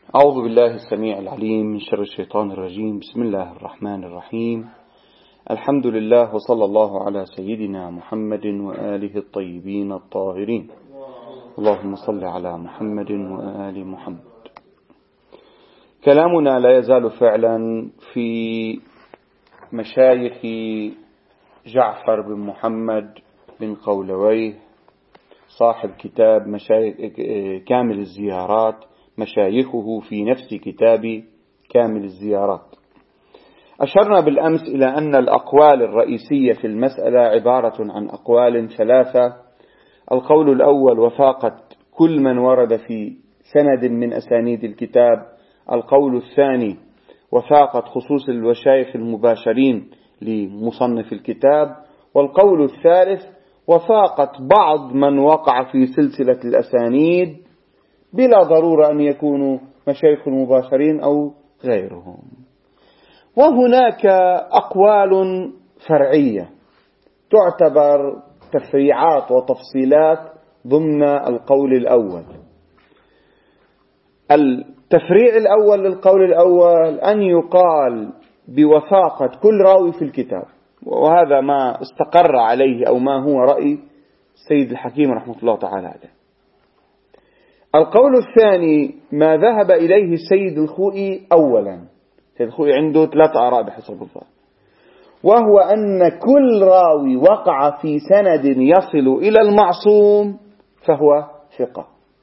أعوذ بالله السميع العليم من شر الشيطان الرجيم. بسم الله الرحمن الرحيم. الحمد لله وصلى الله على سيدنا محمد وآله الطيبين الطاهرين. اللهم صل على محمد وآل محمد. كلامنا لا يزال فعلا في مشايخ جعفر بن محمد بن قولويه صاحب كتاب كامل الزيارات، مشايخه في نفس كتاب كامل الزيارات. أشرنا بالأمس إلى أن الأقوال الرئيسية في المسألة عبارة عن أقوال ثلاثة. القول الأول وفاقة كل من ورد في سند من أسانيد الكتاب. القول الثاني وفاقة خصوص المشايخ المباشرين لمصنف الكتاب. والقول الثالث وفاقة بعض من وقع في سلسلة الأسانيد بلا ضرورة أن يكونوا مشايخ المباشرين أو غيرهم. وهناك أقوال فرعية تعتبر تفريعات وتفصيلات ضمن القول الأول. التفريع الأول للقول الأول أن يقال بوفاقة كل راوي في الكتاب، وهذا ما استقر عليه أو ما هو رأي سيد الحكيم رحمة الله تعالى عليه. القول الثاني ما ذهب إليه السيد الخوئي أولا. السيد الخوئي عنده 3 آراء بحسب الظاهر، وهو أن كل راوي وقع في سند يصل إلى المعصوم فهو ثقة.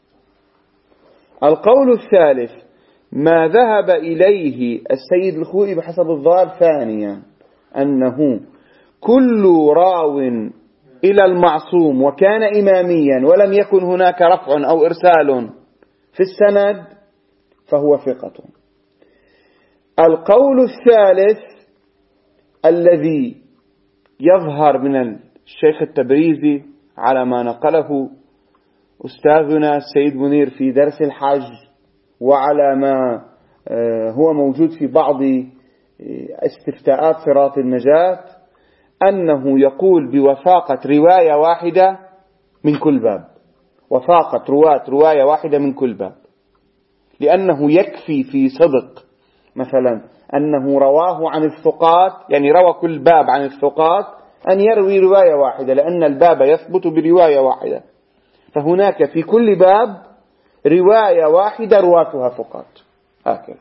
القول الثالث ما ذهب إليه السيد الخوئي بحسب الظاهر ثانيا، أنه كل راو إلى المعصوم وكان إماميا ولم يكن هناك رفع أو إرسال في السند فهو ثقة. القول الثالث الذي يظهر من الشيخ التبريزي على ما نقله أستاذنا السيد منير في درس الحج، وعلى ما هو موجود في بعض استفتاءات صراط النجاة، أنه يقول بوفاقة رواية واحدة من كل باب، وفاقة رواية واحدة من كل باب، لأنه يكفي في صدق مثلا أنه رواه عن الثقات، يعني روى كل باب عن الثقات، أن يروي رواية واحدة، لأن الباب يثبت برواية واحدة، فهناك في كل باب رواية واحدة رواتها ثقات. هكذا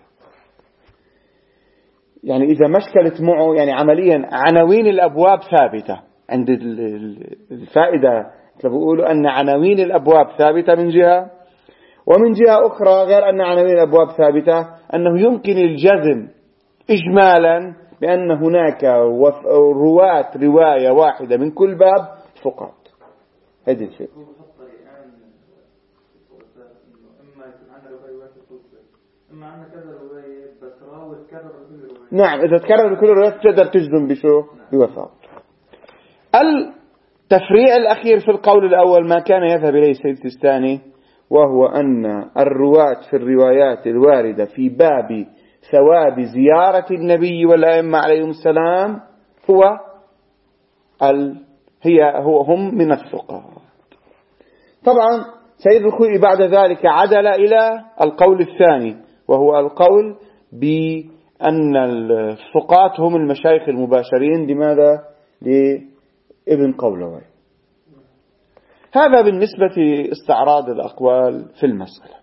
يعني إذا مشكلت معه، يعني عمليا عناوين الأبواب ثابتة عند الفائدة، بيقولوا أن عناوين الأبواب ثابتة من جهة، ومن جهة أخرى غير أن عناوين الأبواب ثابتة أنه يمكن الجزم إجمالا بأن هناك رواة رواية واحدة من كل باب ثقات. هذا الشيء. نعم، إذا تكرر كل الروايات تقدر تجزم بشو؟ بوفاق. التفريع الأخير في القول الأول ما كان يذهب إليه السيد السيستاني، وهو أن الرواة في الروايات الواردة في باب ثواب زيارة النبي والأئمة عليهم السلام هم من الثقات. طبعا سيد الخوئي بعد ذلك عدل إلى القول الثاني، وهو القول بأن الثقات هم المشايخ المباشرين. لماذا؟ لابن قولويه. هذا بالنسبة لاستعراض الأقوال في المسألة.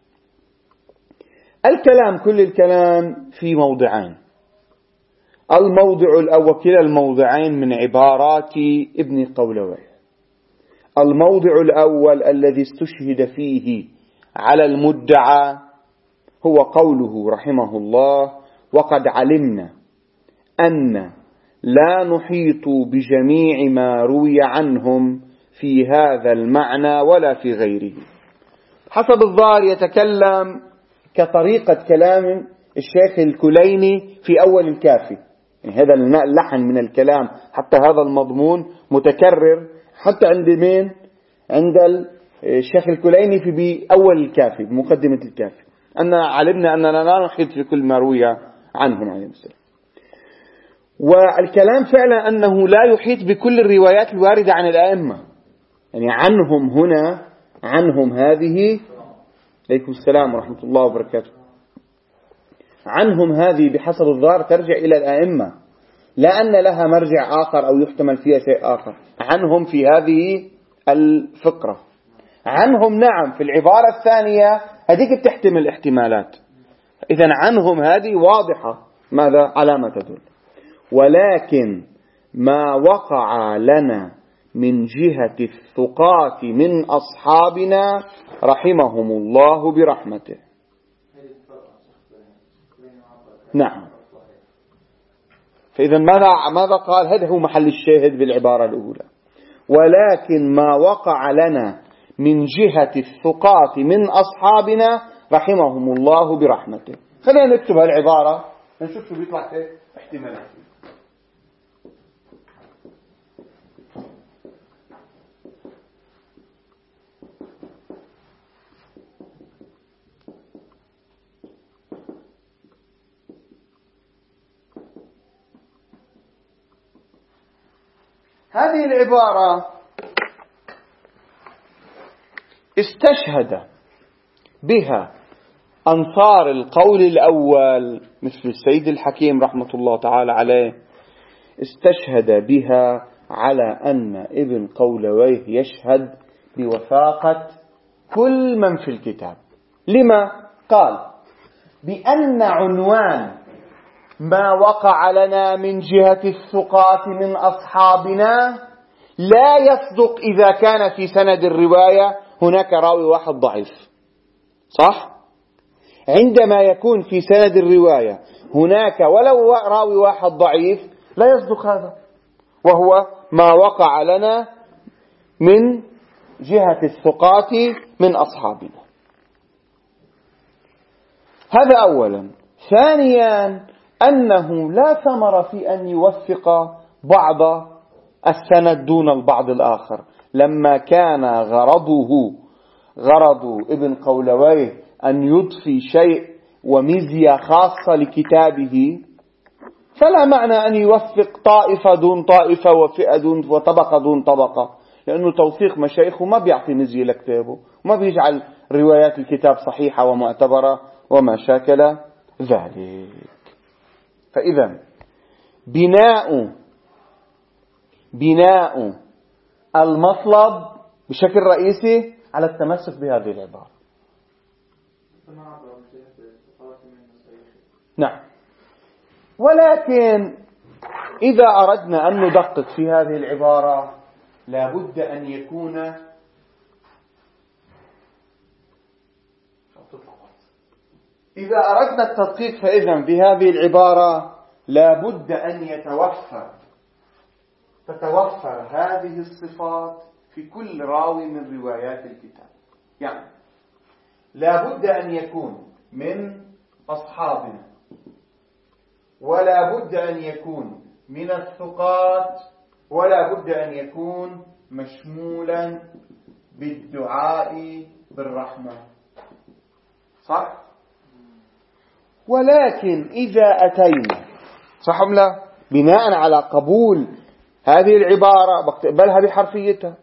كل الكلام في موضعين. الموضع الأول، كلا الموضعين من عبارات ابن قولويه. الموضع الأول الذي استشهد فيه على المدعى هو قوله رحمه الله: وقد علمنا أن لا نحيط بجميع ما روي عنهم في هذا المعنى ولا في غيره. حسب الظاهر يتكلم كطريقة كلام الشيخ الكليني في أول الكافي، يعني هذا اللحن من الكلام، حتى هذا المضمون متكرر حتى عند مين؟ عند الشيخ الكليني في بأول الكافي، بمقدمة الكافي، أن علمنا أننا لا نحيط في كل ما روي عنهم عليه السلام. والكلام فعلا أنه لا يحيط بكل الروايات الواردة عن الأئمة، يعني عنهم هنا، عنهم هذه. عليكم السلام ورحمة الله وبركاته. عنهم هذه بحسب الظاهر ترجع إلى الأئمة، لا أن لها مرجع آخر أو يحتمل فيها شيء آخر. عنهم في هذه الفقرة، عنهم نعم في العبارة الثانية هذيك بتحتمل احتمالات. إذن عنهم هذه واضحة ماذا على ما تدل. ولكن ما وقع لنا من جهة الثقات من أصحابنا رحمهم الله برحمته. نعم. فإذا ماذا قال؟ هذا هو محل الشاهد بالعبارة الأولى. ولكن ما وقع لنا من جهة الثقات من أصحابنا رحمهم الله برحمته. خلينا نكتب هالعبارة نشوف شو بيطلع فيه احتمالات. هذه العبارة استشهد بها أنصار القول الأول مثل السيد الحكيم رحمة الله تعالى عليه، استشهد بها على أن ابن قولويه يشهد بوثاقة كل من في الكتاب. لما؟ قال بأن عنوان ما وقع لنا من جهة الثقات من أصحابنا لا يصدق إذا كان في سند الرواية هناك راوي واحد ضعيف. صح؟ عندما يكون في سند الرواية هناك ولو راوي واحد ضعيف لا يصدق هذا، وهو ما وقع لنا من جهة الثقات من أصحابنا. هذا أولا. ثانيا أنه لا ثمر في أن يوثق بعض السند دون البعض الآخر. لما كان غرض ابن قولويه أن يضفي شيء وميزية خاصة لكتابه، فلا معنى أن يوثق طائفة دون طائفة وفئة دون وطبقة دون طبقة، لأنه توثيق مشايخه ما بيعطي ميزية لكتابه وما بيجعل روايات الكتاب صحيحة ومعتبرة وما شاكل ذلك. فإذا بناء المطلب بشكل رئيسي على التمسك بهذه العبارة. نعم. ولكن إذا أردنا أن ندقق في هذه العبارة لابد أن يكون إذا أردنا التدقيق فإذا بهذه العبارة لابد أن تتوفر هذه الصفات في كل راوي من روايات الكتاب. يعني لابد أن يكون من أصحابنا، ولا بد أن يكون من الثقات، ولا بد أن يكون مشمولا بالدعاء بالرحمة. صح؟ ولكن إذا أتينا صح أم لا بناء على قبول هذه العبارة بقبلها بحرفيتها،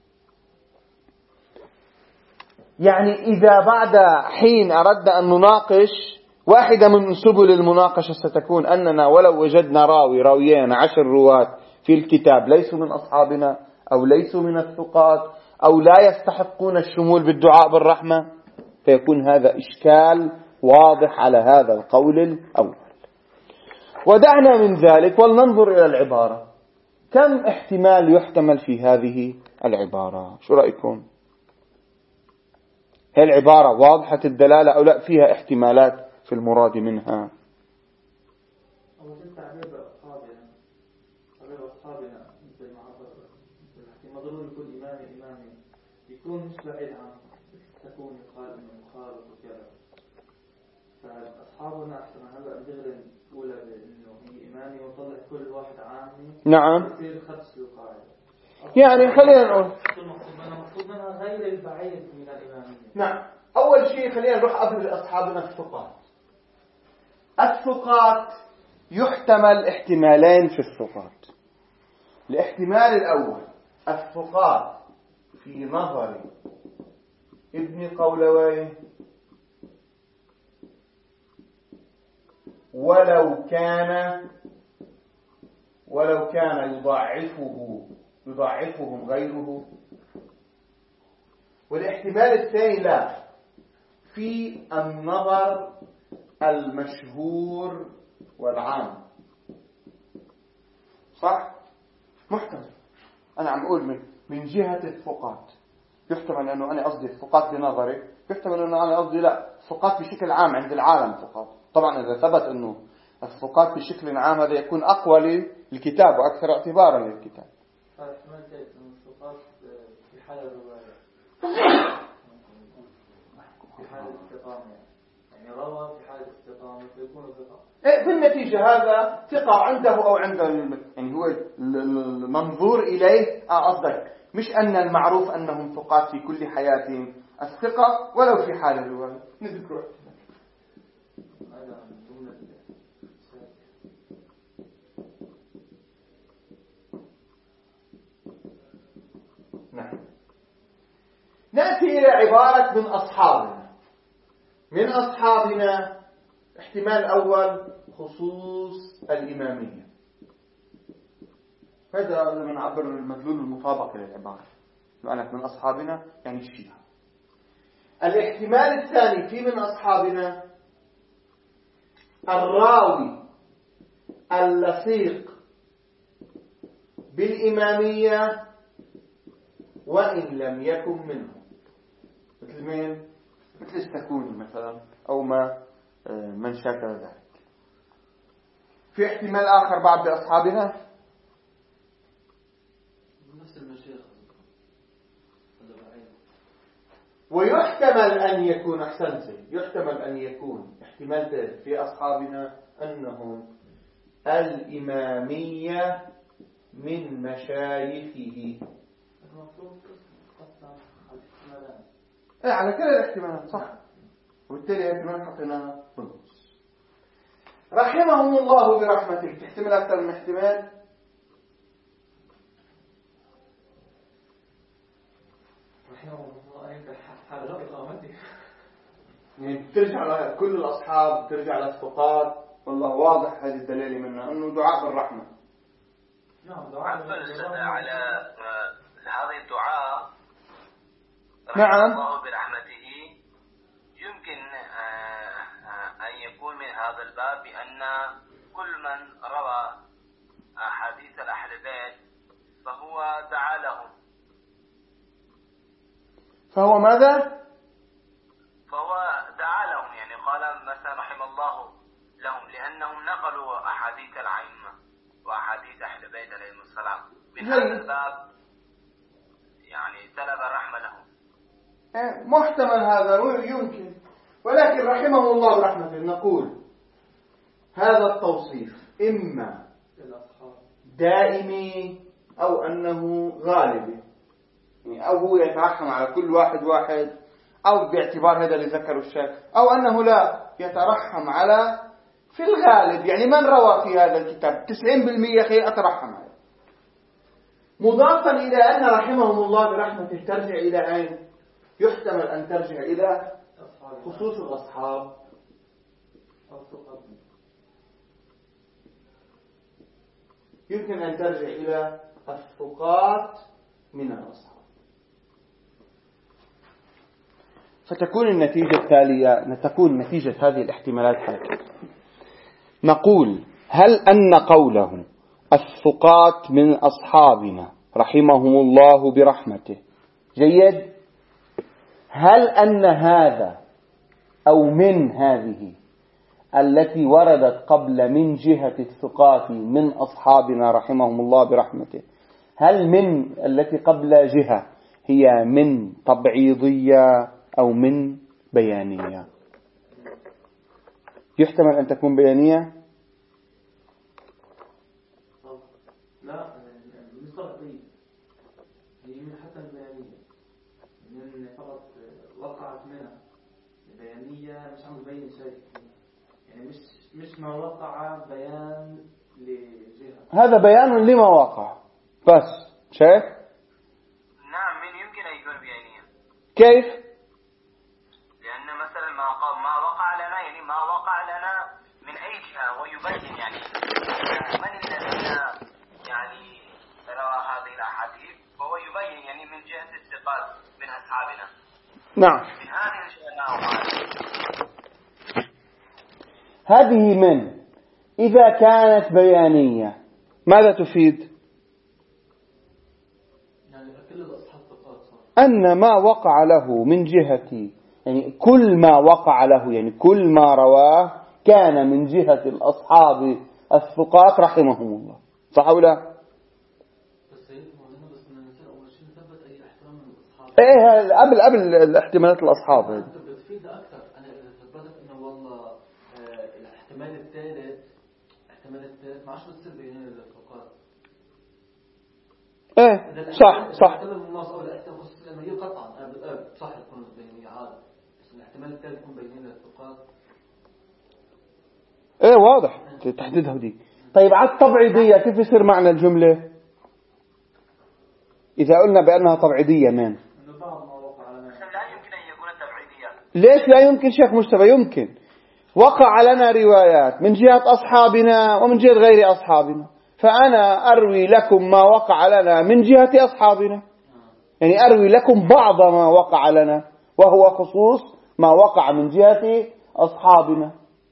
يعني إذا بعد حين أردنا أن نناقش واحدة من سبل المناقشة ستكون أننا ولو وجدنا راويين 10 رواة في الكتاب ليسوا من أصحابنا أو ليسوا من الثقات أو لا يستحقون الشمول بالدعاء بالرحمة، فيكون هذا إشكال واضح على هذا القول الأول. ودعنا من ذلك ولننظر إلى العبارة. كم احتمال يحتمل في هذه العبارة؟ شو رأيكم؟ هل العبارة واضحة الدلالة أو لا فيها احتمالات في المراد منها؟ أول التعبير بأصحابنا مثل ما عبر ضروري كل إمام يكون مش بعيد عنه، تكون يقال إنه مخالف وكذا، فأصحابنا أحسن. هلا بنقدر نقول إنه هي إمامي وطلع كل واحد عامي. نعم. يصير خدش القاعدة. يعني خلينا نقول المقصود منها غير البعيد من الإمامية. نعم. أول شيء خلينا نروح قبل أصحابنا الثقات. الثقات يحتمل احتمالين في الثقات. الاحتمال الأول الثقات في نظر ابن قولويه ولو كان يضعفهم غيره. والاحتمال الثاني لا، في النظر المشهور والعام. صح؟ محتمل. أنا عم أقول من جهة الثقات، يحتمل أنه أنا قصدي الثقات بنظري، يحتمل أنه أنا قصدي لا، الثقات بشكل عام عند العالم فقط. طبعا إذا ثبت أنه الثقات بشكل عام هذا يكون أقوى للكتاب وأكثر اعتبارا للكتاب. احتمال ثالث أن الثقات في حالة الرواية في حالة استقامة، يعني روى في حالة استقامة فيكون ثقة. بالنتيجة هذا ثقة عنده أو عند يعني هو المنظور إليه قصدك مش أن المعروف أنهم ثقات في كل حياتهم، الثقة ولو في حال الرواية نذكره. نعم. نأتي إلى عبارة من أصحابنا. احتمال أول خصوص الإمامية، هذا من عبر المدلول المطابق للعبارة، معنى من أصحابنا يعني الشيعة. الاحتمال الثاني في من أصحابنا الراوي اللصيق بالإمامية وإن لم يكن منهم، مثل مين؟ مثل السكوني مثلا أو من شاكل ذلك. في احتمال آخر بعد أصحابنا نفس المشيخ. ويحتمل أن يكون يحتمل أن يكون احتمال ثالث في أصحابنا أنهم الإمامية من مشايخه. على كل الاحتمالات صح، وبالتالي الاحتمال حطيناها في النص. رحمهم الله برحمته. تحتمل أكثر من احتمال. رحمهم الله أنت حال إقامته، يعني ترجع لكل الأصحاب، ترجع للثقات. والله واضح هذه الدليل منه أنه دعاء بالرحمة. نعم دعاء على هذا الدعاء. نعم. الله برحمته يمكن أن يكون من هذا الباب بأن كل من روى أحاديث أهل البيت فهو دعا لهم. فهو ماذا؟ فهو دعا لهم، يعني قال مثلا رحم الله لهم لأنهم نقلوا أحاديث الأئمة وأحاديث أهل البيت عليهم السلام. من هذا الباب يعني طلب الرحمة لهم. محتمل هذا يمكن، ولكن رحمه الله برحمته نقول هذا التوصيف إما دائمي أو أنه غالبي، يعني أو هو يترحم على كل واحد أو باعتبار هذا اللي ذكره الشيخ، أو أنه لا يترحم على في الغالب، يعني من روى في هذا الكتاب 90% خير أترحم عليه. مضافا إلى أن رحمهم الله برحمته ترجع إلى أين؟ يحتمل أن ترجع إلى خصوص الأصحاب. يمكن أن ترجع إلى الثقات من الأصحاب. فتكون النتيجة التالية، تكون نتيجة هذه الاحتمالات هكذا. نقول هل أن قوله الثقات من أصحابنا رحمهم الله برحمته جيد؟ هل أن هذا أو من هذه التي وردت قبل من جهة الثقات من أصحابنا رحمهم الله برحمته، هل من التي قبل جهة هي من تبعيضية أو من بيانية؟ يحتمل أن تكون بيانية. لا مش تبعيضية، هي من حتى البيانية، من فقط وقعت منها البيانية، مش عم تبين شيء، يعني مش ما وقع بيان لجهة، هذا بيان لما وقع بس. شايف؟ نعم من يمكن أن يكون بيانية. كيف؟ لأن مثلا ما وقع لنا، يعني ما وقع لنا من أي جهة أصحابنا. نعم. بهذه الشيء هذه من إذا كانت بيانية ماذا تفيد؟ يعني كل الأصحاب فقط أن ما وقع له من جهة، يعني كل ما وقع له، يعني كل ما رواه كان من جهة الأصحاب الثقات رحمهم الله، صح ولا؟ بس النساء أول شيء نثبت أي احترام من الأصحاب. إيه قبل الاحتمالات الأصحاب. أنت بتفيد أكثر. أنا إذا ثبتت إنه والله الاحتمال الثالث ما عادش بتصير بين الفقهاء. إيه صح. الناس أو الاحتمال لما هي قطعا صح تكون بينية عادة، بس الاحتمال الثالث يكون بين الفقهاء. إيه واضح تحديدها دي. طيب على التبعيضية كيف يصير معنى الجملة إذا قلنا بأنها تبعيضية؟ من لا يمكن أن يكون تبعيديا. ليش لا يمكن شيخ مجتبى؟ يمكن. وقع لنا روايات من جهة أصحابنا ومن جهة غير أصحابنا، فأنا أروي لكم ما وقع لنا من جهة أصحابنا، يعني أروي لكم بعض ما وقع لنا وهو خصوص ما وقع من جهة أصحابنا.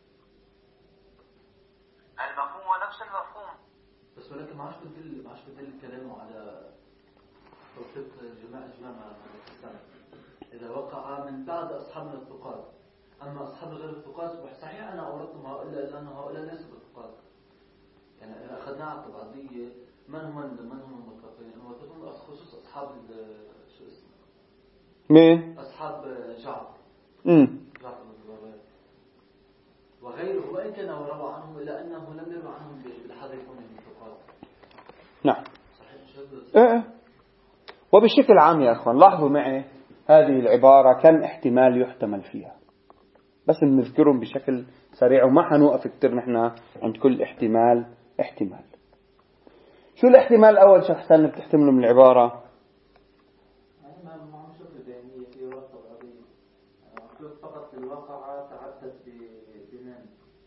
المفهوم هو نفس المفهوم، بس ولكن ما عادش بدل الكلام على توثيق جماع السنة إذا وقع من بعد أصحابنا الثقات. أما أصحاب غير الثقات صحيح أنا أوردتهم هؤلاء لأن هؤلاء ليسوا بالثقات. يعني إذا أخذناها على الطبعية من هم المتقين؟ المتقين خصوص أصحاب شو اسمه؟ مين؟ أصحاب جعفر. جعفر بن الزبير وغيره، وإن كان روى عنهم إلا أنه لم يروى عنهم بحد يكون من الثقات. نعم. صحيح. وبشكل عام يا أخوان لاحظوا معي هذه العبارة كم احتمال يحتمل فيها، بس نذكرهم بشكل سريع وما حنوقف كتير نحن عند كل احتمال. شو الاحتمال الأول شيخ حسن بتحتمله من العبارة؟ ما عم شوف البيانية في وقت قضية شوف فقط في الواقع تعدد بمن.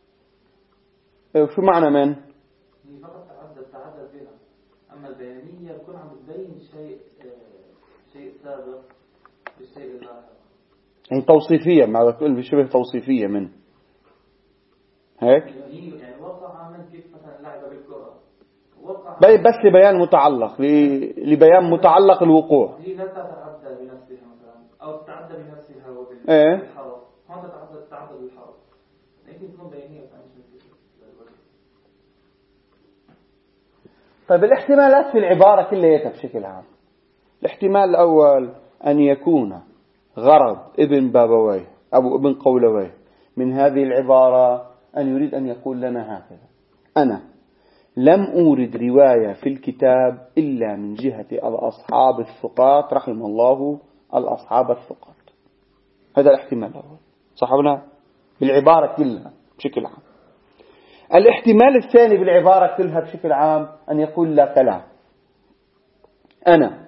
وشو معنى من؟ هي فقط تعدد بها. أما البيانية بكون عم تبين شيء سابق بالشيء اللاحق، يعني توصيفية، ما بتقول بشبه توصيفية من هيك؟ يعني وقع من كيف مثلا لعب بالكرة وقع بس لبيان متعلق، لبيان متعلق الوقوع. هي لا تتعدى بنفسها مثلا أو تتعدى بنفسها وبالحرف. هون تتعدى بالحرف، لكن تكون بيانية طيب الاحتمالات في العبارة كلها بشكل عام. الاحتمال الأول أن يكون غرض ابن بابويه أو ابن قولويه من هذه العبارة أن يريد أن يقول لنا هكذا: أنا لم أورد رواية في الكتاب إلا من جهة الأصحاب الثقات رحم الله الأصحاب الثقات. هذا الاحتمال الأول، صح ولا لا؟ بالعبارة كلها بشكل عام. الاحتمال الثاني بالعبارة كلها بشكل عام أن يقول لا كلام، أنا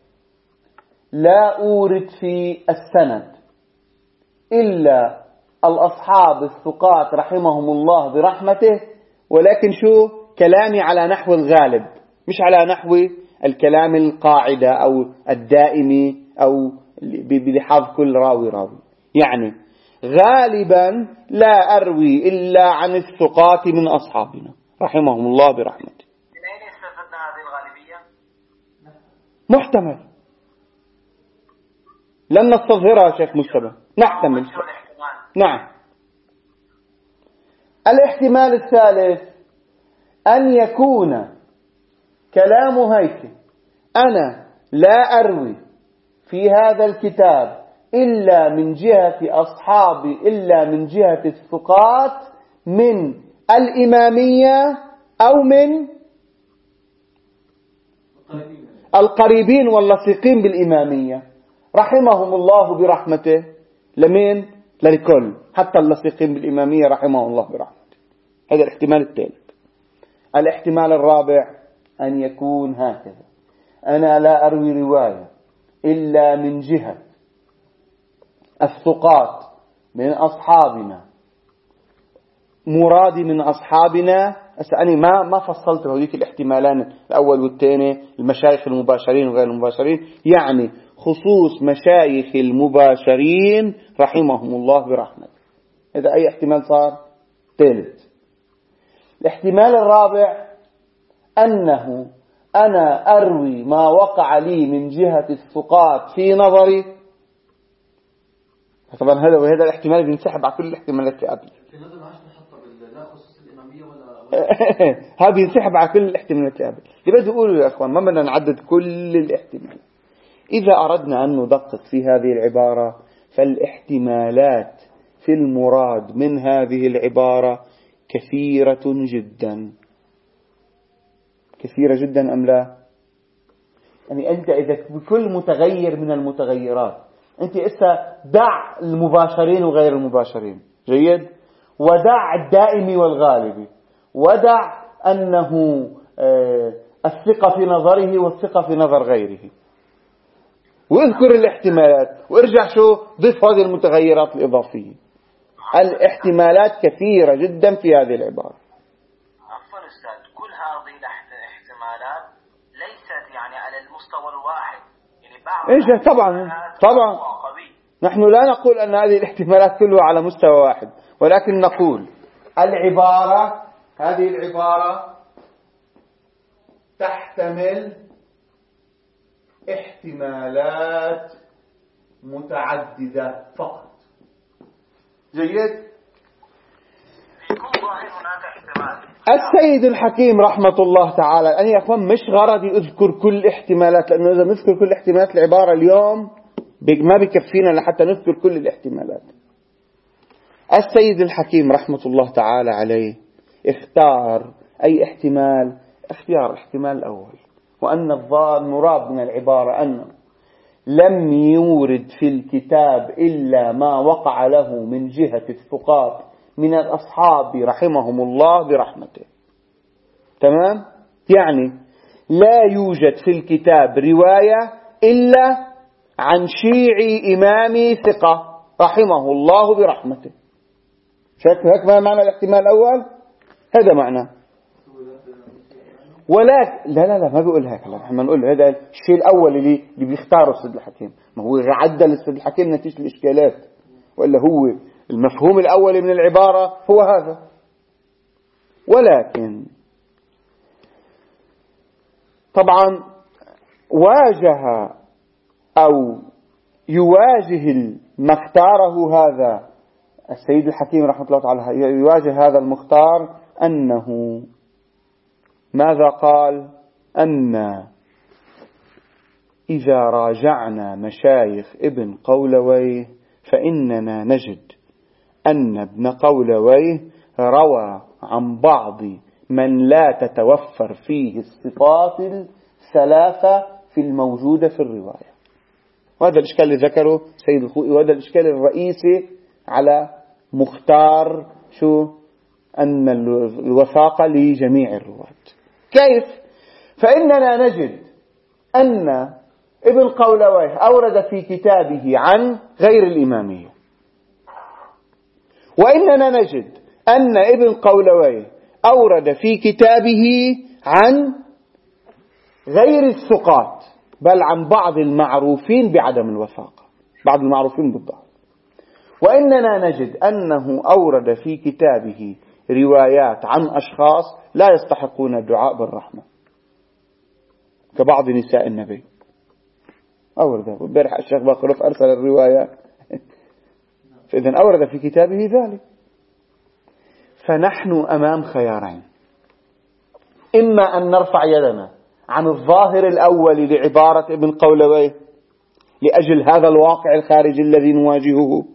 لا أورد في السند إلا الأصحاب الثقات رحمهم الله برحمته، ولكن شو كلامي على نحو الغالب مش على نحو الكلام القاعدة أو الدائمي أو بحظ كل راوي. يعني غالبا لا أروي إلا عن الثقات من أصحابنا رحمهم الله برحمته. من أين استفدنا هذه الغالبية؟ محتمل، لن نستظهرها شيخ مجتبى، نحتمل. نعم. الاحتمال الثالث أن يكون كلام هيك: أنا لا أروي في هذا الكتاب إلا من جهة أصحابي، إلا من جهة الثقات من الإمامية أو من القريبين واللصيقين بالإمامية رحمهم الله برحمته. لمين؟ للكل، حتى اللصيقين بالإمامية رحمهم الله برحمته. هذا الاحتمال الثالث. الاحتمال الرابع أن يكون هكذا: أنا لا أروي رواية إلا من جهة الثقات من أصحابنا، مرادي من أصحابنا. أنا ما فصلت هذيك الاحتمالان الأول والثاني، المشايخ المباشرين وغير المباشرين، يعني خصوص مشايخ المباشرين رحمهم الله برحمته. إذا أي احتمال صار؟ ثالث. الاحتمال الرابع أنه أنا أروي ما وقع لي من جهة الثقات في نظري. طبعا هذا الاحتمال بينسحب على كل الاحتمالات اللي قبل. لا خصوص الإمامية ولا هذا بينسحب على كل الاحتمالات اللي قبل. اللي بدي أقوله يا أخوان، ما بدنا نعدد كل الاحتمالات. إذا أردنا أن ندقق في هذه العبارة فالاحتمالات في المراد من هذه العبارة كثيرة جدا. كثيرة جدا أم لا؟ يعني أنت إذا بكل متغير من المتغيرات أنت دع المباشرين وغير المباشرين، جيد، ودع الدائم والغالب، ودع أنه الثقة في نظره والثقة في نظر غيره، واذكر الاحتمالات وارجع ضيف هذه المتغيرات الإضافية. الاحتمالات كثيرة جدا في هذه العبارة. عفوا أستاذ، كل هذه الاحتمالات ليست يعني على المستوى الواحد، يعني بعض طبعا نحن لا نقول أن هذه الاحتمالات كلها على مستوى واحد، ولكن نقول هذه العبارة تحتمل احتمالات متعددة فقط. جيد. السيد الحكيم رحمة الله تعالى، أنا يا أخوان مش غرضي أذكر كل احتمالات، لأنه إذا نذكر كل احتمالات العبارة اليوم ما بكفينا لحتى نذكر كل الاحتمالات. السيد الحكيم رحمة الله تعالى عليه اختار أي احتمال؟ اختيار الاحتمال الأول، وأن المراد من العبارة أنه لم يورد في الكتاب إلا ما وقع له من جهة الثقات من الأصحاب رحمهم الله برحمته. تمام؟ يعني لا يوجد في الكتاب رواية إلا عن شيعي إمامي ثقة رحمه الله برحمته. هيك ما معنى الاحتمال الأول؟ هذا معنى. ولكن لا ما بيقول هيك. احنا نقول هذا الشيء الأول اللي بيختاره السيد الحكيم، ما هو عدل السيد الحكيم نتيجة الإشكالات، وإلا هو المفهوم الأول من العبارة هو هذا. ولكن طبعا واجه أو يواجه ما اختاره هذا السيد الحكيم رحمة الله تعالى، يواجه هذا المختار أنه ماذا قال؟ أن إذا راجعنا مشايخ ابن قولويه فإننا نجد أن ابن قولويه روى عن بعض من لا تتوفر فيه الصفات الثلاثة في الموجودة في الرواية. وهذا الإشكال اللي ذكره سيد الخوئي، وهذا الإشكال الرئيسي على مختار أن الوثاقة لجميع الرواة. كيف؟ فإننا نجد أن ابن قولويه أورد في كتابه عن غير الإمامية، وإننا نجد أن ابن قولويه أورد في كتابه عن غير الثقات، بل عن بعض المعروفين بعدم الوثاقة، بعض المعروفين بالضعف. وإننا نجد أنه أورد في كتابه روايات عن أشخاص لا يستحقون الدعاء بالرحمة كبعض نساء النبي. أورد بارح الشيخ باقروف أرسل الرواية، فإذن أورد في كتابه ذلك. فنحن أمام خيارين: إما أن نرفع يدنا عن الظاهر الأول لعبارة ابن قولويه لأجل هذا الواقع الخارجي الذي نواجهه،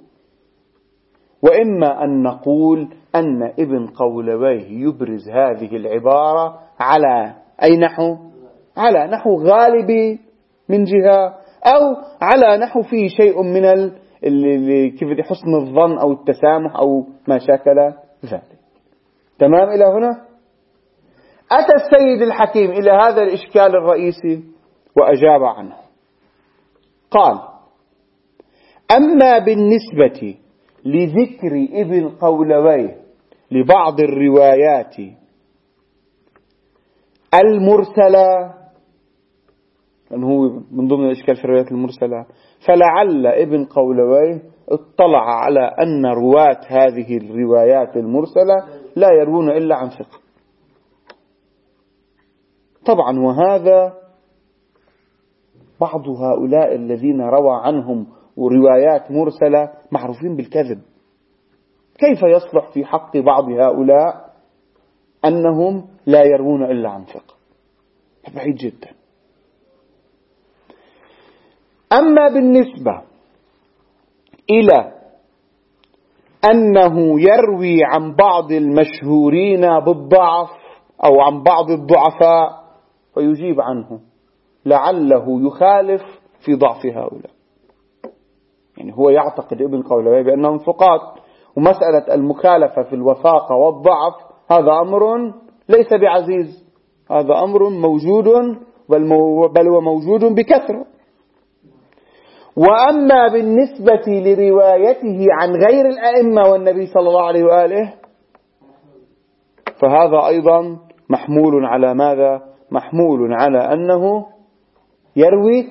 وإما أن نقول أن ابن قولويه يبرز هذه العبارة على أي نحو؟ على نحو غالبي من جهة، أو على نحو فيه شيء من كيف حسن الظن أو التسامح أو ما شاكل ذلك. تمام إلى هنا؟ أتى السيد الحكيم إلى هذا الإشكال الرئيسي وأجاب عنه. قال: أما بالنسبة لذكر ابن قولويه لبعض الروايات المرسلة لأنه هو من ضمن الإشكال في الروايات المرسلة. فلعل ابن قولويه اطلع على أن رواة هذه الروايات المرسلة لا يروون إلا عن ثقة. طبعا وهذا بعض هؤلاء الذين روى عنهم وروايات مرسلة معروفين بالكذب. كيف يصلح في حق بعض هؤلاء أنهم لا يروون إلا عن ثقة؟ بعيد جدا. أما بالنسبة إلى أنه يروي عن بعض المشهورين بالضعف أو عن بعض الضعفاء فيجيب عنه لعله يخالف في ضعف هؤلاء. يعني هو يعتقد ابن قولويه بأنهم ثقات، ومسألة المخالفة في الوثاقة والضعف هذا أمر ليس بعزيز، هذا أمر موجود بل وموجود بكثرة. وأما بالنسبة لروايته عن غير الأئمة والنبي صلى الله عليه وآله فهذا أيضا محمول على ماذا؟ محمول على أنه يروي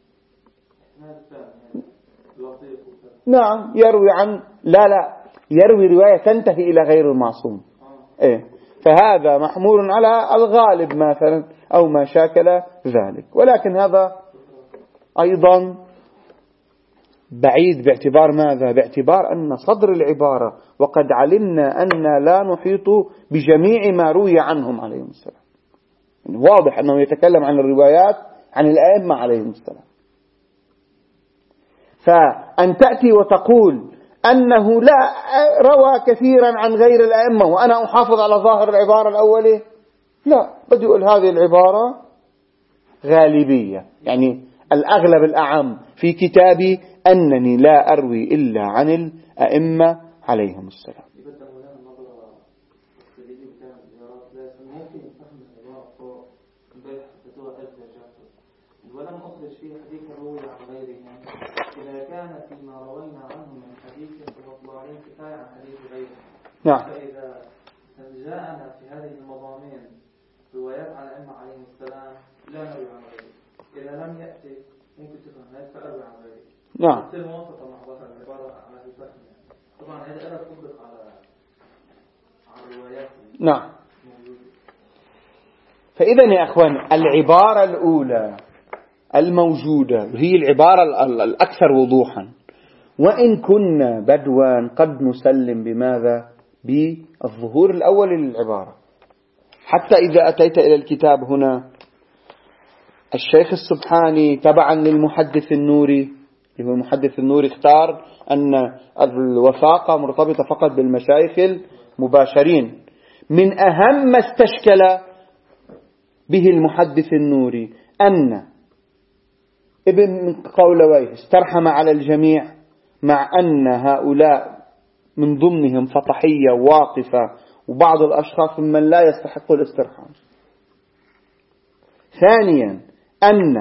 نعم يروي عن يروي رواية تنتهي إلى غير المعصوم. فهذا محمول على الغالب مثلا أو ما شاكل ذلك، ولكن هذا أيضا بعيد باعتبار ماذا؟ باعتبار أن صدر العبارة وقد علمنا أن لا نحيط بجميع ما روي عنهم عليهم السلام. واضح أنه يتكلم عن الروايات عن الأئمة عليهم السلام. فأن تأتي وتقول أنه لا روى كثيرا عن غير الأئمة وأنا أحافظ على ظاهر العبارة الأولى، لا، بدي أقول هذه العبارة غالبية، يعني الأغلب الأعم في كتابي أنني لا أروي إلا عن الأئمة عليهم السلام. ولم أخرج فيه حديث روي عن غيرهم إذا كان فيما روينا عنه من حديث الله عليه كفاية عن حديث غيره. نعم. فإذا جاءنا في هذه المضامين روايات عن الأئمة عليهم السلام لا نروي عن غيره، إذا لم يأتي ممكن تفهم هذا فأروي عن غيره. نعم. تصير موافقة مع ظاهر العبارة على الفهم. طبعا هذا أنا أطبق على الروايات. نعم. فإذا يا أخوان العبارة الأولى الموجودة هي العبارة الأكثر وضوحا، وإن كنا بدوا قد نسلم بماذا؟ بالظهور الأول للعبارة. حتى إذا أتيت إلى الكتاب هنا الشيخ السبحاني تبعا للمحدث النوري، اللي هو المحدث النوري اختار أن الوثاقة مرتبطة فقط بالمشايخ المباشرين. من أهم ما استشكل به المحدث النوري أن ابن قولويه استرحم على الجميع مع أن هؤلاء من ضمنهم فطحية واقفة وبعض الأشخاص ممن لا يستحق الاسترحام. ثانيا أن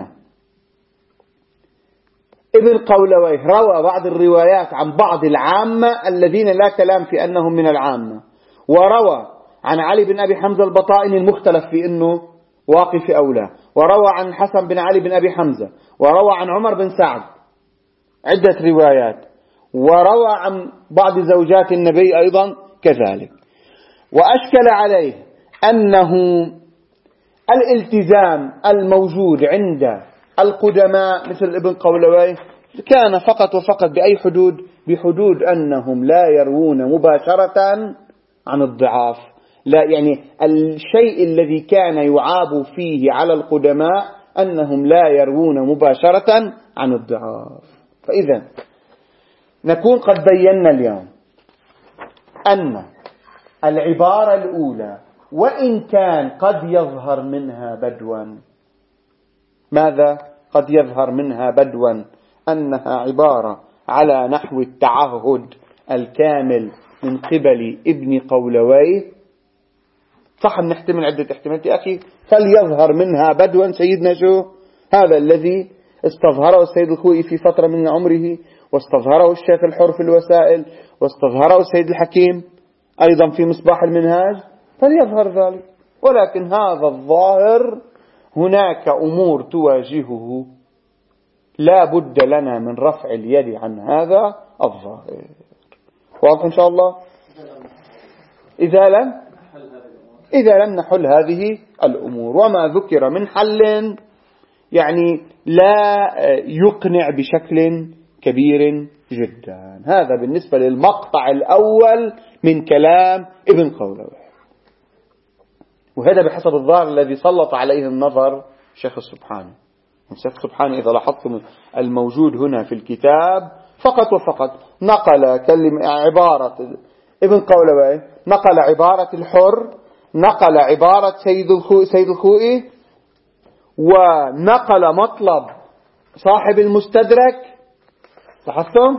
ابن قولويه روى بعض الروايات عن بعض العامة الذين لا كلام في أنهم من العامة، وروى عن علي بن أبي حمزة البطائني المختلف في أنه واقف أو لا، وروى عن الحسن بن علي بن أبي حمزة، وروى عن عمر بن سعد عدة روايات، وروى عن بعض زوجات النبي أيضا كذلك. وأشكل عليه أنه الالتزام الموجود عند القدماء مثل ابن قولويه كان فقط وفقط بأي حدود؟ بحدود أنهم لا يروون مباشرة عن الضعاف. لا، يعني الشيء الذي كان يعاب فيه على القدماء أنهم لا يروون مباشرة عن الضعاف. فإذا نكون قد بينا اليوم أن العبارة الأولى وإن كان قد يظهر منها بدوا، ماذا؟ قد يظهر منها بدوا أنها عبارة على نحو التعهد الكامل من قبل ابن قولويه. صح نحتمل عدة احتمالات يا أخي، فليظهر منها بدوا سيدنا شو هذا الذي استظهره السيد الخوئي في فترة من عمره، واستظهره الشيخ الحر في الوسائل، واستظهره السيد الحكيم أيضا في مصباح المنهاج، فليظهر ذلك. ولكن هذا الظاهر هناك أمور تواجهه لا بد لنا من رفع اليد عن هذا الظاهر. واضح إن شاء الله؟ إذا لم نحل هذه الأمور، وما ذكر من حل يعني لا يقنع بشكل كبير جدا. هذا بالنسبة للمقطع الأول من كلام ابن قولوي، وهذا بحسب الظاهر الذي سلط عليه النظر شيخ السبحاني. الشيخ السبحاني إذا لاحظتم الموجود هنا في الكتاب فقط وفقط نقل عبارة ابن قولوي، نقل عبارة الحر، نقل عبارة سيد الخوئي، ونقل مطلب صاحب المستدرك. لاحظتم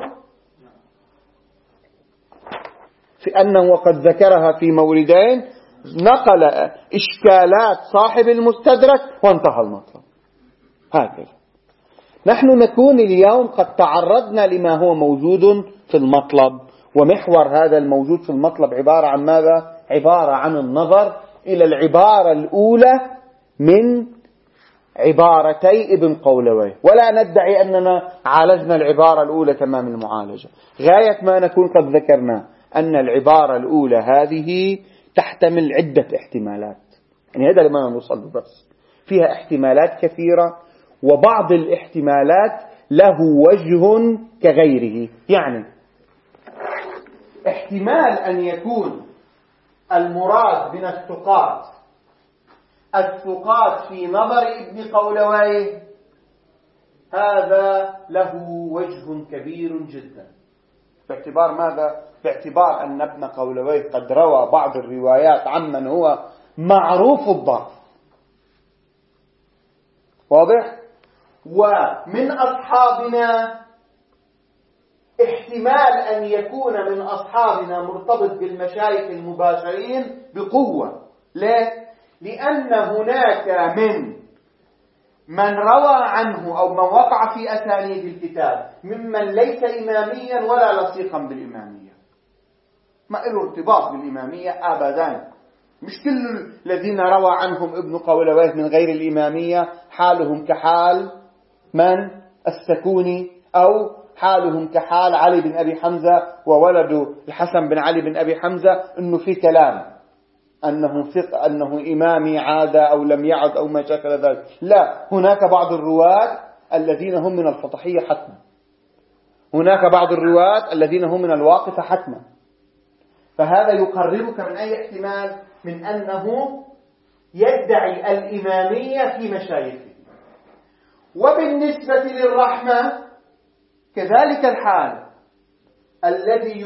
في أنه وقد ذكرها في موردين، نقل إشكالات صاحب المستدرك وانتهى المطلب. هكذا نحن نكون اليوم قد تعرضنا لما هو موجود في المطلب، ومحور هذا الموجود في المطلب عبارة عن ماذا؟ عبارة عن النظر إلى العبارة الأولى من عبارتي ابن قولوي، ولا ندعي أننا عالجنا العبارة الأولى تمام المعالجة. غاية ما نكون قد ذكرنا أن العبارة الأولى هذه تحتمل عدة احتمالات، يعني هذا لما نوصل بس فيها احتمالات كثيرة، وبعض الاحتمالات له وجه كغيره. يعني احتمال أن يكون المراد من الثقات في نظر ابن قولوي، هذا له وجه كبير جدا. باعتبار ماذا؟ باعتبار أن ابن قولوي قد روى بعض الروايات عمن هو معروف الضعف. واضح؟ ومن أصحابنا احتمال أن يكون من أصحابنا مرتبط بالمشايخ المباشرين بقوة. ليه؟ لأن هناك من روى عنه أو من وقع في أسانيد الكتاب ممن ليس إماميا ولا لصيقا بالإمامية، ما له ارتباط بالإمامية أبدا. مش كل الذين روى عنهم ابن قولوي من غير الإمامية حالهم كحال من السكوني، أو حالهم كحال علي بن أبي حمزة وولده الحسن بن علي بن أبي حمزة، إنه في كلام أنه إمامي عاد أو لم يعد أو ما شاكل ذلك. لا، هناك بعض الرواة الذين هم من الفطحية حتما، هناك بعض الرواة الذين هم من الواقفة حتما. فهذا يقربك من أي احتمال من أنه يدعي الإمامية في مشايخه. وبالنسبة للرحمة كذلك الحال، الذي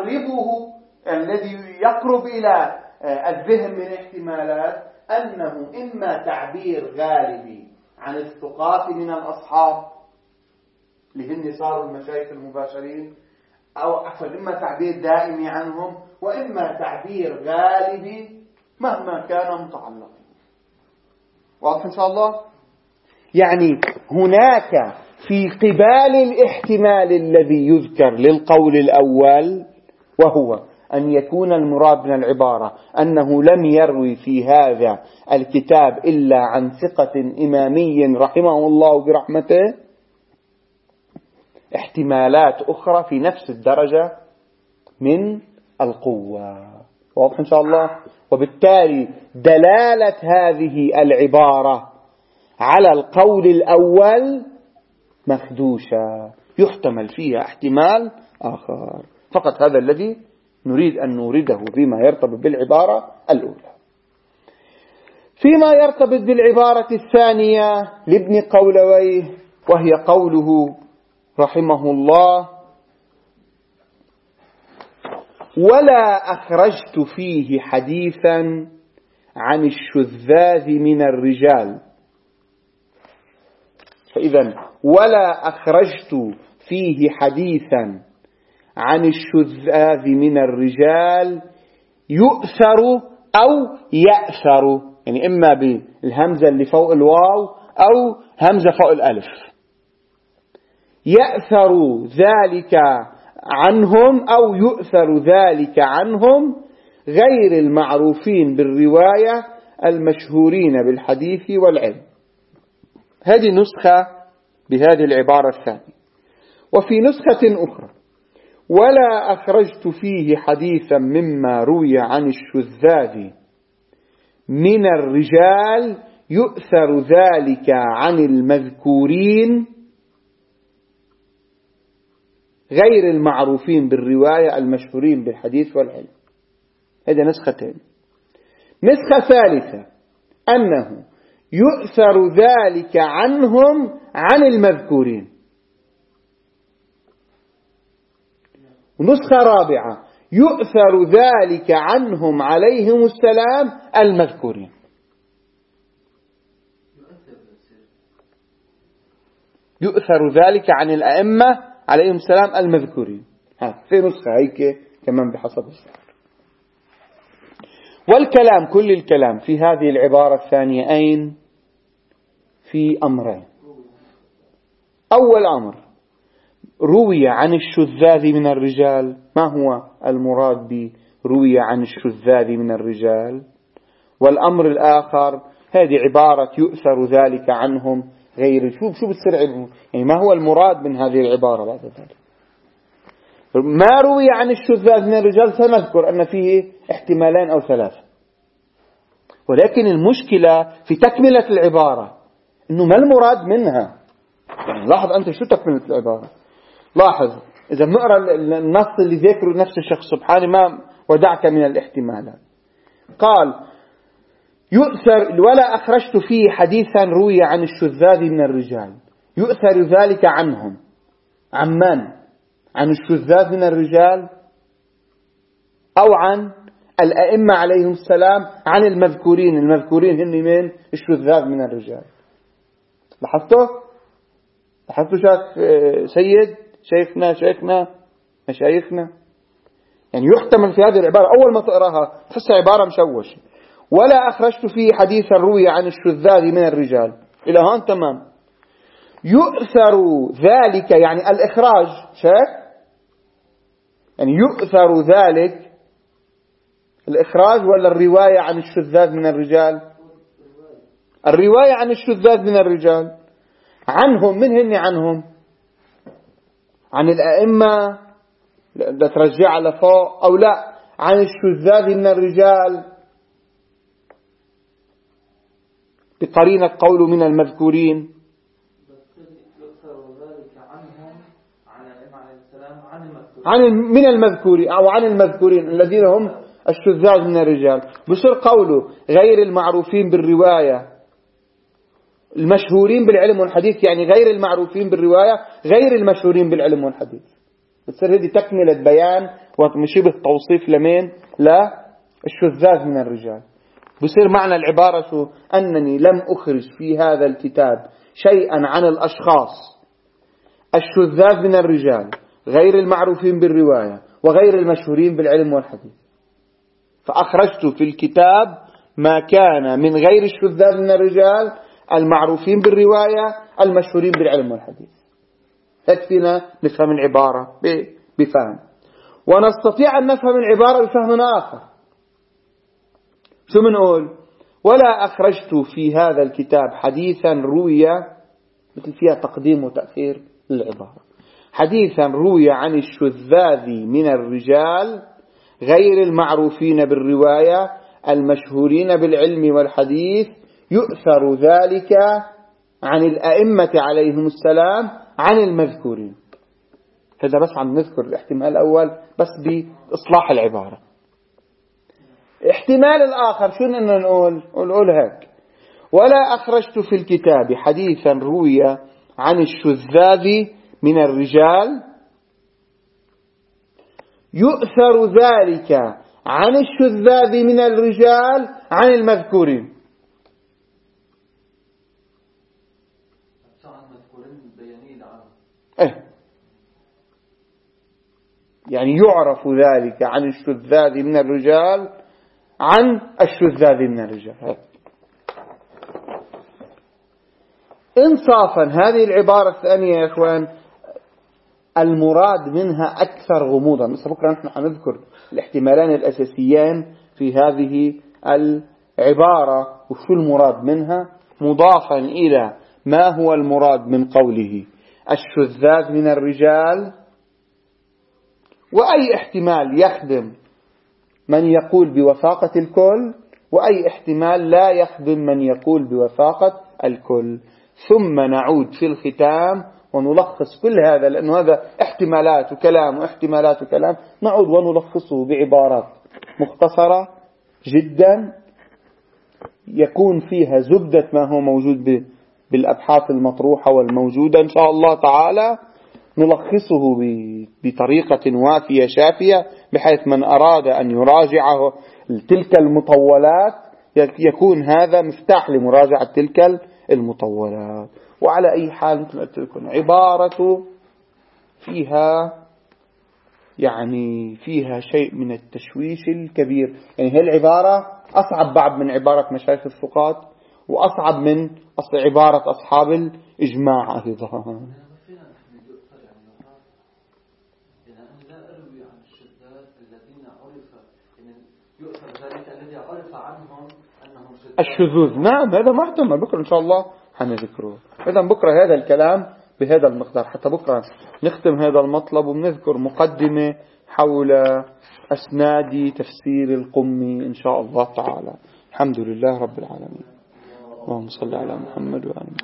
يقرب إلى الذهن من احتمالات أنه إما تعبير غالبي عن الثقات من الأصحاب لهن صاروا المشايخ المباشرين، أو إما تعبير دائمي عنهم، وإما تعبير غالبي مهما كان متعلق. واضح إن شاء الله؟ يعني هناك في قبال الاحتمال الذي يذكر للقول الأول، وهو أن يكون المراد من العبارة أنه لم يروي في هذا الكتاب إلا عن ثقة إمامي رحمه الله برحمته، احتمالات أخرى في نفس الدرجة من القوة. واضح إن شاء الله؟ وبالتالي دلالة هذه العبارة على القول الأول مخدوشة، يحتمل فيها احتمال آخر. فقط هذا الذي نريد أن نورده بما يرتبط بالعبارة الأولى. فيما يرتبط بالعبارة الثانية لابن قولوي، وهي قوله رحمه الله: ولا أخرجت فيه حديثا عن الشذاذ من الرجال. فإذا ولا أخرجت فيه حديثا عن الشذاذ من الرجال يؤثر أو يأثر، يعني إما بالهمزة اللي فوق الواو أو همزة فوق الألف. يأثر ذلك عنهم أو يؤثر ذلك عنهم غير المعروفين بالرواية المشهورين بالحديث والعلم. هذه نسخة بهذه العبارة الثانية. وفي نسخة أخرى: ولا أخرجت فيه حديثا مما روي عن الشذاذ من الرجال يؤثر ذلك عن المذكورين غير المعروفين بالرواية المشهورين بالحديث والعلم. هذه نسختين. نسخة ثالثة أنه يؤثر ذلك عنهم عن المذكورين. ونسخة رابعة: يؤثر ذلك عنهم عليهم السلام المذكورين. يؤثر ذلك عن الأئمة عليهم السلام المذكورين. في نسخة هيك كمان بحسب السؤال. والكلام، كل الكلام في هذه العبارة الثانية أين؟ في أمرين. أول أمر: روي عن الشذاذ من الرجال. ما هو المراد بروي عن الشذاذ من الرجال؟ والأمر الآخر: هذه عبارة يؤثر ذلك عنهم غير. شو بتصير يعني ما هو المراد من هذه العبارة بعد ذلك؟ ما روي عن الشذاذ من الرجال سنذكر أن فيه احتمالين أو ثلاثة، ولكن المشكلة في تكملة العبارة، إنه ما المراد منها. يعني لاحظ أنت شو تكملة العبارة. لاحظ إذا بنقرأ النص اللي ذكره نفس الشخص سبحانه ما ودعك من الاحتمالات. قال: يؤثر ولا أخرجت فيه حديثا روي عن الشذاذ من الرجال يؤثر ذلك عنهم. عن من؟ عن الشذاذ من الرجال أو عن الأئمة عليهم السلام عن المذكورين. المذكورين هن من؟ الشذاذ من الرجال. لاحظتوا شاف سيد شيخنا مشايخنا. يعني يحتمل في هذه العبارة أول ما تقرأها تحس عبارة مشوشة. ولا أخرجت فيه حديثا روي عن الشذاذ من الرجال إلى هون تمام. يؤثر ذلك يعني الإخراج، شايف؟ يعني يؤثر ذلك الإخراج ولا الرواية عن الشذاذ من الرجال؟ الرواية عن الشذاذ من الرجال. عنهم، من هن عنهم؟ عن الأئمة لا ترجع لفوق أو لا عن الشذاذ من الرجال بقرينة قول من المذكورين. من المذكورين أو عن المذكورين الذين هم الشذاذ من الرجال. بصير قوله غير المعروفين بالرواية المشهورين بالعلم والحديث، يعني غير المعروفين بالرواية غير المشهورين بالعلم والحديث. بتصير هذه تكملة بيان وشبه توصيف لمين؟ لا الشذاذ من الرجال. بصير معنى العبارة شو؟ أنني لم أخرج في هذا الكتاب شيئا عن الأشخاص الشذاذ من الرجال غير المعروفين بالرواية وغير المشهورين بالعلم والحديث، فأخرجت في الكتاب ما كان من غير الشذاذ من الرجال المعروفين بالرواية المشهورين بالعلم والحديث. يكفينا نفهم العبارة بفهم، ونستطيع أن نفهم العبارة بفهم آخر. شو منقول؟ ولا أخرجت في هذا الكتاب حديثا روي، مثل فيها تقديم وتأخير للعبارة، حديثا روي عن الشذاذ من الرجال غير المعروفين بالرواية المشهورين بالعلم والحديث يؤثر ذلك عن الأئمة عليهم السلام عن المذكورين. هذا بس عم نذكر الاحتمال الأول بس بإصلاح العبارة. احتمال الآخر شو بدنا نقول هيك: ولا أخرجت في الكتاب حديثا روي عن الشذاذ من الرجال يؤثر ذلك عن الشذاذ من الرجال عن المذكورين. يعني يعرف ذلك عن الشذاذ من الرجال عن الشذاذ من الرجال. إنصافا هذه العبارة الثانية يا إخوان المراد منها أكثر غموضا. مثل بكرة نحن حنذكر الاحتمالان الأساسيين في هذه العبارة وشو المراد منها، مضافا إلى ما هو المراد من قوله الشذاذ من الرجال، وأي احتمال يخدم من يقول بوثاقة الكل، وأي احتمال لا يخدم من يقول بوثاقة الكل. ثم نعود في الختام ونلخص كل هذا، لأنه هذا احتمالات وكلام واحتمالات وكلام، نعود ونلخصه بعبارات مختصرة جدا يكون فيها زبدة ما هو موجود بالأبحاث المطروحة والموجودة إن شاء الله تعالى، نلخصه بطريقة وافية شافية، بحيث من أراد أن يراجعه تلك المطولات يكون هذا مفتاح لمراجعة تلك المطولات. وعلى أي حال مثل ما قلت لكم عبارة فيها شيء من التشويش الكبير، يعني هي العبارة أصعب بعض من عبارة مشايخ الثقات، وأصعب من عبارة أصحاب الإجماع أيضا. الشذوذ نعم هذا محتمل، بكرة إن شاء الله حنذكره. إذا بكرة هذا الكلام بهذا المقدار، حتى بكرة نختم هذا المطلب ونذكر مقدمة حول أسناد تفسير القمي إن شاء الله تعالى. الحمد لله رب العالمين. اللهم صل على محمد وآله.